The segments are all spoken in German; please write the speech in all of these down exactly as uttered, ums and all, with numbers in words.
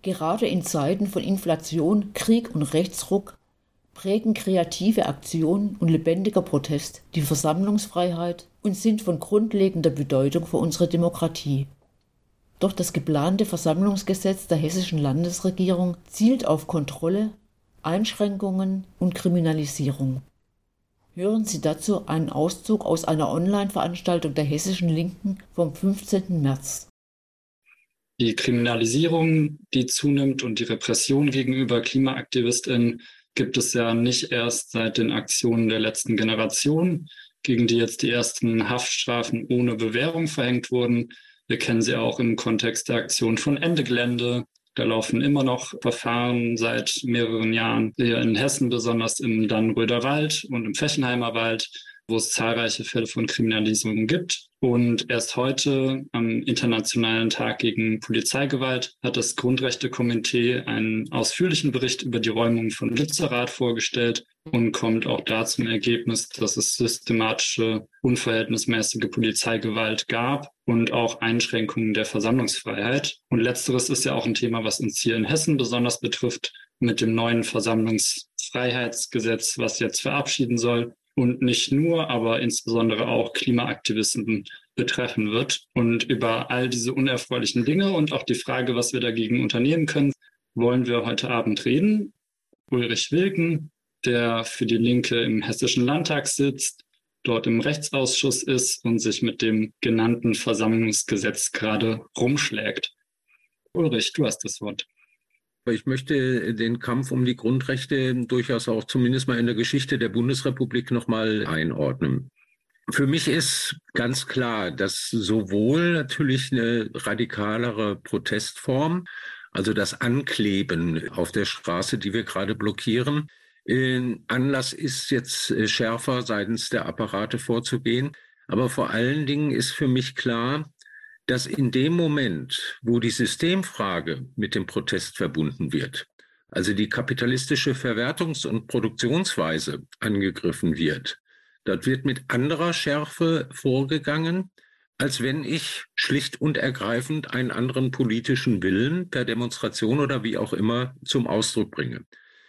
Gerade in Zeiten von Inflation, Krieg und Rechtsruck prägen kreative Aktionen und lebendiger Protest die Versammlungsfreiheit und sind von grundlegender Bedeutung für unsere Demokratie. Doch das geplante Versammlungsgesetz der hessischen Landesregierung zielt auf Kontrolle, Einschränkungen und Kriminalisierung. Hören Sie dazu einen Auszug aus einer Online-Veranstaltung der Hessischen Linken vom fünfzehnten März. Die Kriminalisierung, die zunimmt, und die Repression gegenüber KlimaaktivistInnen gibt es ja nicht erst seit den Aktionen der letzten Generation, gegen die jetzt die ersten Haftstrafen ohne Bewährung verhängt wurden. Wir kennen sie auch im Kontext der Aktion von Ende Gelände. Da laufen immer noch Verfahren seit mehreren Jahren, hier in Hessen, besonders im Dannenröder Wald und im Fechenheimer Wald, wo es zahlreiche Fälle von Kriminalisierung gibt. Und erst heute, am Internationalen Tag gegen Polizeigewalt, hat das Grundrechtekomitee einen ausführlichen Bericht über die Räumung von Lützerath vorgestellt und kommt auch da zum Ergebnis, dass es systematische, unverhältnismäßige Polizeigewalt gab und auch Einschränkungen der Versammlungsfreiheit. Und letzteres ist ja auch ein Thema, was uns hier in Hessen besonders betrifft, mit dem neuen Versammlungsfreiheitsgesetz, was jetzt verabschieden soll und nicht nur, aber insbesondere auch Klimaaktivisten betreffen wird. Und über all diese unerfreulichen Dinge und auch die Frage, was wir dagegen unternehmen können, wollen wir heute Abend reden. Ulrich Wilken, der für die Linke im Hessischen Landtag sitzt, dort im Rechtsausschuss ist und sich mit dem genannten Versammlungsgesetz gerade rumschlägt. Ulrich, du hast das Wort. Ich möchte den Kampf um die Grundrechte durchaus auch zumindest mal in der Geschichte der Bundesrepublik nochmal einordnen. Für mich ist ganz klar, dass sowohl natürlich eine radikalere Protestform, also das Ankleben auf der Straße, die wir gerade blockieren, Anlass ist, jetzt schärfer seitens der Apparate vorzugehen. Aber vor allen Dingen ist für mich klar, dass in dem Moment, wo die Systemfrage mit dem Protest verbunden wird, also die kapitalistische Verwertungs- und Produktionsweise angegriffen wird, dort wird mit anderer Schärfe vorgegangen, als wenn ich schlicht und ergreifend einen anderen politischen Willen per Demonstration oder wie auch immer zum Ausdruck bringe.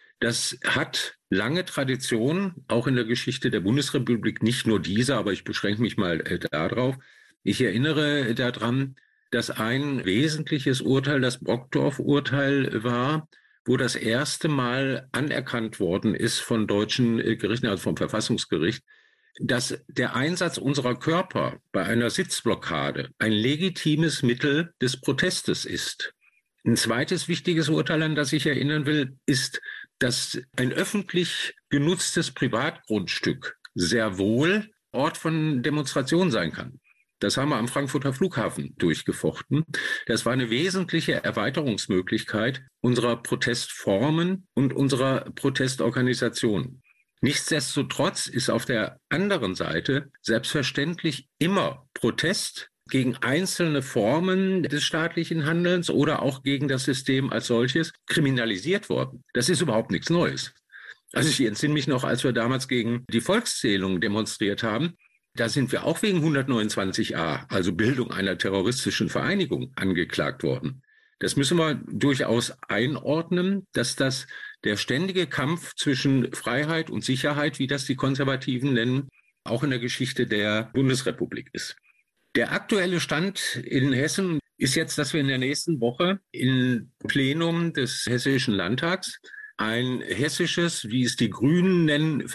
Das hat lange Tradition, auch in der Geschichte der Bundesrepublik, nicht nur diese, aber ich beschränke mich mal darauf. Ich erinnere daran, dass ein wesentliches Urteil das Brockdorff-Urteil war, wo das erste Mal anerkannt worden ist von deutschen Gerichten, also vom Verfassungsgericht, dass der Einsatz unserer Körper bei einer Sitzblockade ein legitimes Mittel des Protestes ist. Ein zweites wichtiges Urteil, an das ich erinnern will, ist, dass ein öffentlich genutztes Privatgrundstück sehr wohl Ort von Demonstration sein kann. Das haben wir am Frankfurter Flughafen durchgefochten. Das war eine wesentliche Erweiterungsmöglichkeit unserer Protestformen und unserer Protestorganisation. Nichtsdestotrotz ist auf der anderen Seite selbstverständlich immer Protest gegen einzelne Formen des staatlichen Handelns oder auch gegen das System als solches kriminalisiert worden. Das ist überhaupt nichts Neues. Also ich entsinne mich noch, als wir damals gegen die Volkszählung demonstriert haben, da sind wir auch wegen hundertneunundzwanzig a, also Bildung einer terroristischen Vereinigung, angeklagt worden. Das müssen wir durchaus einordnen, dass das der ständige Kampf zwischen Freiheit und Sicherheit, wie das die Konservativen nennen, auch in der Geschichte der Bundesrepublik ist. Der aktuelle Stand in Hessen ist jetzt, dass wir in der nächsten Woche im Plenum des Hessischen Landtags ein hessisches, wie es die Grünen nennen,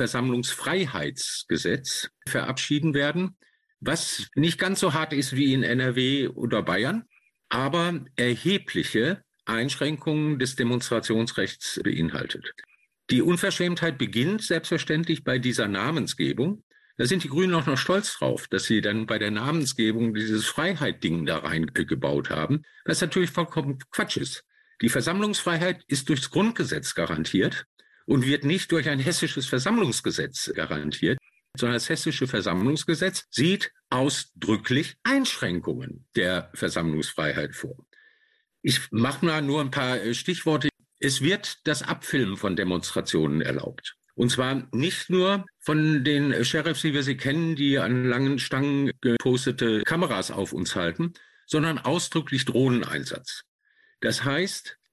Versammlungsfreiheitsgesetz verabschieden werden, was nicht ganz so hart ist wie in N R W oder Bayern, aber erhebliche Einschränkungen des Demonstrationsrechts beinhaltet. Die Unverschämtheit beginnt selbstverständlich bei dieser Namensgebung. Da sind die Grünen auch noch stolz drauf, dass sie dann bei der Namensgebung dieses Freiheit-Ding da reingebaut haben, was natürlich vollkommen Quatsch ist. Die Versammlungsfreiheit ist durchs Grundgesetz garantiert und wird nicht durch ein hessisches Versammlungsgesetz garantiert, sondern das hessische Versammlungsgesetz sieht ausdrücklich Einschränkungen der Versammlungsfreiheit vor. Ich mache mal nur ein paar Stichworte. Es wird das Abfilmen von Demonstrationen erlaubt. Und zwar nicht nur von den Sheriffs, wie wir sie kennen, die an langen Stangen gepostete Kameras auf uns halten, sondern ausdrücklich Drohneneinsatz. Das heißt,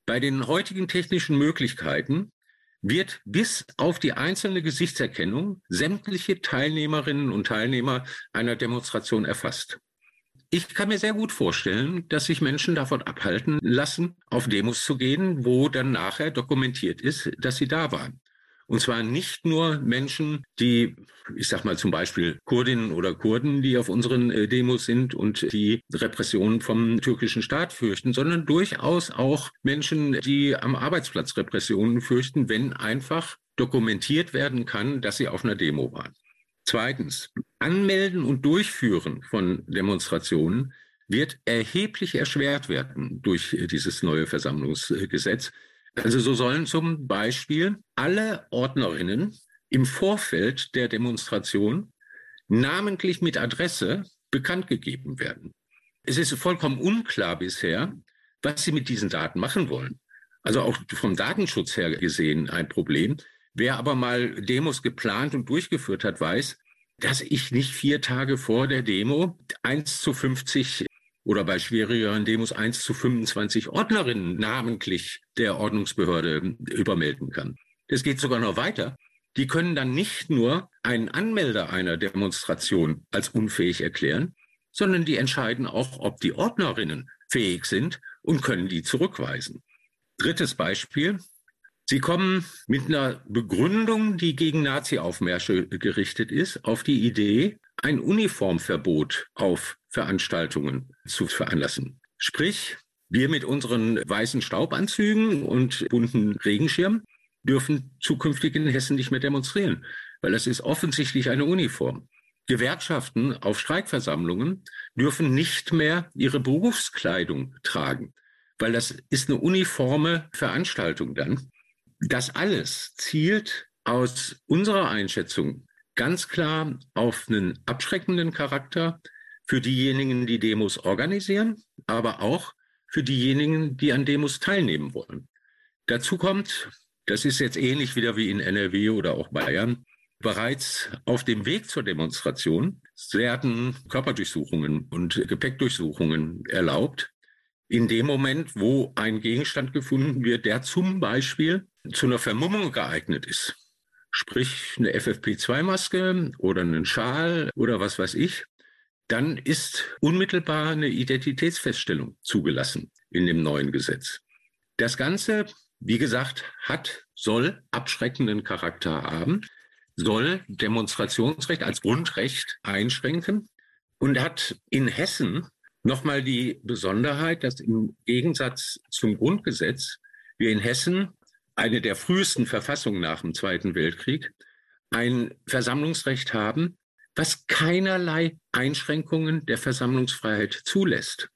Bei den heutigen technischen Möglichkeiten wird bis auf die einzelne Gesichtserkennung sämtliche Teilnehmerinnen und Teilnehmer einer Demonstration erfasst. Ich kann mir sehr gut vorstellen, dass sich Menschen davon abhalten lassen, auf Demos zu gehen, wo dann nachher dokumentiert ist, dass sie da waren. Und zwar nicht nur Menschen, die, ich sag mal zum Beispiel Kurdinnen oder Kurden, die auf unseren Demos sind und die Repressionen vom türkischen Staat fürchten, sondern durchaus auch Menschen, die am Arbeitsplatz Repressionen fürchten, wenn einfach dokumentiert werden kann, dass sie auf einer Demo waren. Zweitens, Anmelden und Durchführen von Demonstrationen wird erheblich erschwert werden durch dieses neue Versammlungsgesetz. Also so sollen zum Beispiel alle Ordnerinnen im Vorfeld der Demonstration namentlich mit Adresse bekannt gegeben werden. Es ist vollkommen unklar bisher, was sie mit diesen Daten machen wollen. Also auch vom Datenschutz her gesehen ein Problem. Wer aber mal Demos geplant und durchgeführt hat, weiß, dass ich nicht vier Tage vor der Demo eins zu fünfzig oder bei schwierigeren Demos eins zu fünfundzwanzig Ordnerinnen namentlich der Ordnungsbehörde übermelden kann. Das geht sogar noch weiter. Die können dann nicht nur einen Anmelder einer Demonstration als unfähig erklären, sondern die entscheiden auch, ob die Ordnerinnen fähig sind und können die zurückweisen. Drittes Beispiel. Sie kommen mit einer Begründung, die gegen Nazi-Aufmärsche gerichtet ist, auf die Idee, ein Uniformverbot auf Veranstaltungen zu veranlassen. Sprich, wir mit unseren weißen Staubanzügen und bunten Regenschirmen dürfen zukünftig in Hessen nicht mehr demonstrieren, weil das ist offensichtlich eine Uniform. Gewerkschaften auf Streikversammlungen dürfen nicht mehr ihre Berufskleidung tragen, weil das ist eine uniforme Veranstaltung dann. Das alles zielt aus unserer Einschätzung ganz klar auf einen abschreckenden Charakter für diejenigen, die Demos organisieren, aber auch für diejenigen, die an Demos teilnehmen wollen. Dazu kommt, das ist jetzt ähnlich wieder wie in N R W oder auch Bayern, bereits auf dem Weg zur Demonstration werden Körperdurchsuchungen und Gepäckdurchsuchungen erlaubt. In dem Moment, wo ein Gegenstand gefunden wird, der zum Beispiel zu einer Vermummung geeignet ist, sprich eine F F P zwei Maske oder einen Schal oder was weiß ich, dann ist unmittelbar eine Identitätsfeststellung zugelassen in dem neuen Gesetz. Das Ganze, wie gesagt, hat, soll abschreckenden Charakter haben, soll Demonstrationsrecht als Grundrecht einschränken und hat in Hessen nochmal die Besonderheit, dass im Gegensatz zum Grundgesetz wir in Hessen, eine der frühesten Verfassungen nach dem Zweiten Weltkrieg, ein Versammlungsrecht haben, was keinerlei Einschränkungen der Versammlungsfreiheit zulässt.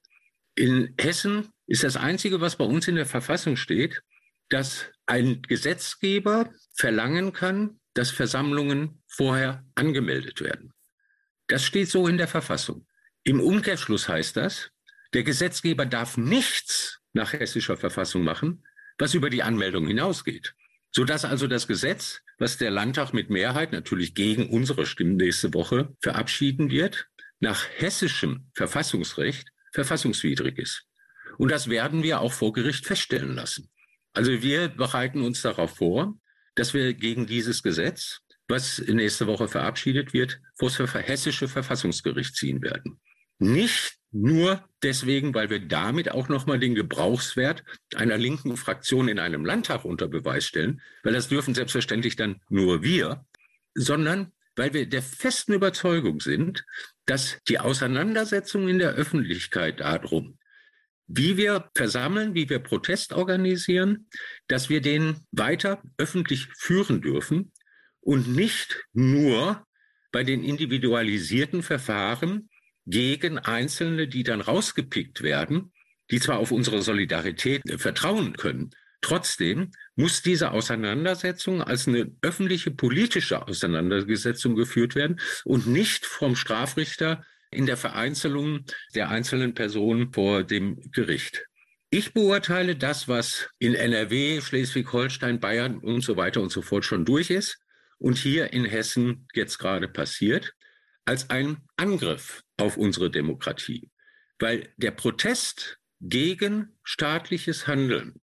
In Hessen ist das Einzige, was bei uns in der Verfassung steht, dass ein Gesetzgeber verlangen kann, dass Versammlungen vorher angemeldet werden. Das steht so in der Verfassung. Im Umkehrschluss heißt das, der Gesetzgeber darf nichts nach hessischer Verfassung machen, was über die Anmeldung hinausgeht. Sodass also das Gesetz, was der Landtag mit Mehrheit natürlich gegen unsere Stimmen nächste Woche verabschieden wird, nach hessischem Verfassungsrecht verfassungswidrig ist. Und das werden wir auch vor Gericht feststellen lassen. Also wir bereiten uns darauf vor, dass wir gegen dieses Gesetz, was nächste Woche verabschiedet wird, vor das hessische Verfassungsgericht ziehen werden. Nicht nur deswegen, weil wir damit auch nochmal den Gebrauchswert einer linken Fraktion in einem Landtag unter Beweis stellen, weil das dürfen selbstverständlich dann nur wir, sondern weil wir der festen Überzeugung sind, dass die Auseinandersetzung in der Öffentlichkeit darum, wie wir versammeln, wie wir Protest organisieren, dass wir den weiter öffentlich führen dürfen und nicht nur bei den individualisierten Verfahren gegen Einzelne, die dann rausgepickt werden, die zwar auf unsere Solidarität vertrauen können. Trotzdem muss diese Auseinandersetzung als eine öffentliche politische Auseinandersetzung geführt werden und nicht vom Strafrichter in der Vereinzelung der einzelnen Personen vor dem Gericht. Ich beurteile das, was in N R W, Schleswig-Holstein, Bayern und so weiter und so fort schon durch ist und hier in Hessen jetzt gerade passiert, als ein Angriff auf unsere Demokratie. Weil der Protest gegen staatliches Handeln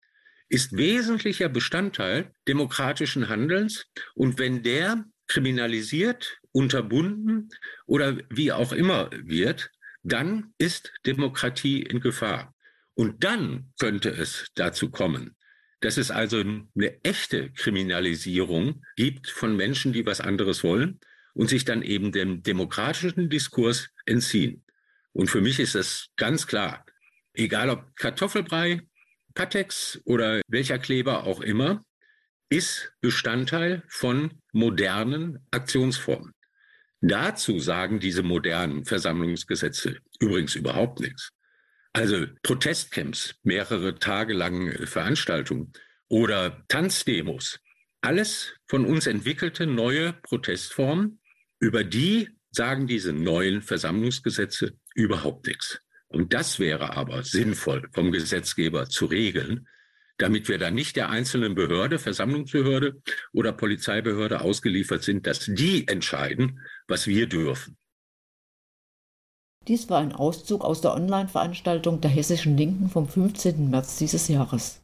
ist wesentlicher Bestandteil demokratischen Handelns. Und wenn der kriminalisiert, unterbunden oder wie auch immer wird, dann ist Demokratie in Gefahr. Und dann könnte es dazu kommen, dass es also eine echte Kriminalisierung gibt von Menschen, die was anderes wollen und sich dann eben dem demokratischen Diskurs entziehen. Und für mich ist das ganz klar, egal ob Kartoffelbrei, Pateks oder welcher Kleber auch immer, ist Bestandteil von modernen Aktionsformen. Dazu sagen diese modernen Versammlungsgesetze übrigens überhaupt nichts. Also Protestcamps, mehrere Tage lang Veranstaltungen oder Tanzdemos, alles von uns entwickelte neue Protestformen, über die sagen diese neuen Versammlungsgesetze überhaupt nichts. Und das wäre aber sinnvoll vom Gesetzgeber zu regeln, damit wir dann nicht der einzelnen Behörde, Versammlungsbehörde oder Polizeibehörde ausgeliefert sind, dass die entscheiden, was wir dürfen. Dies war ein Auszug aus der Online-Veranstaltung der Hessischen Linken vom fünfzehnten März dieses Jahres.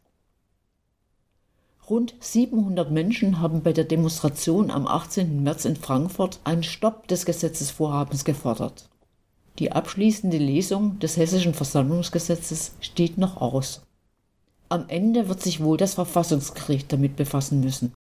Rund siebenhundert Menschen haben bei der Demonstration am achtzehnten März in Frankfurt einen Stopp des Gesetzesvorhabens gefordert. Die abschließende Lesung des Hessischen Versammlungsgesetzes steht noch aus. Am Ende wird sich wohl das Verfassungsgericht damit befassen müssen.